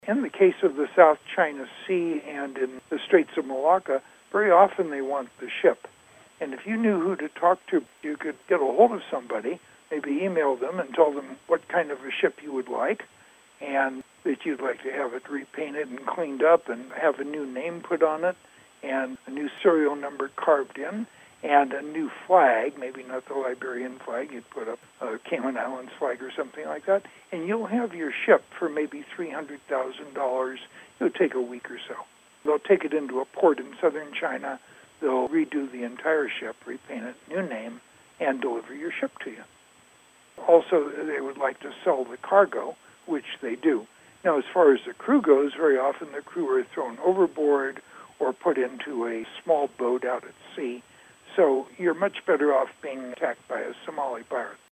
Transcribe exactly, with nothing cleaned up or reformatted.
In the case of the South China Sea and in the Straits of Malacca, very often they want the ship. And if you knew who to talk to, you could get a hold of somebody, maybe email them and tell them what kind of a ship you would like, and that you'd like to have it repainted and cleaned up and have a new name put on it, and a new serial number carved in, and a new flag, maybe not the Liberian flag, you'd put up a Cayman Islands flag or something like that, and you'll have your ship for maybe three hundred thousand dollars. It'll take a week or so. They'll take it into a port in southern China, they'll redo the entire ship, repaint it, new name, and deliver your ship to you. Also, they would like to sell the cargo, which they do. Now, as far as the crew goes, very often the crew are thrown overboard or put into a small boat out at sea. So you're much better off being attacked by a Somali pirate.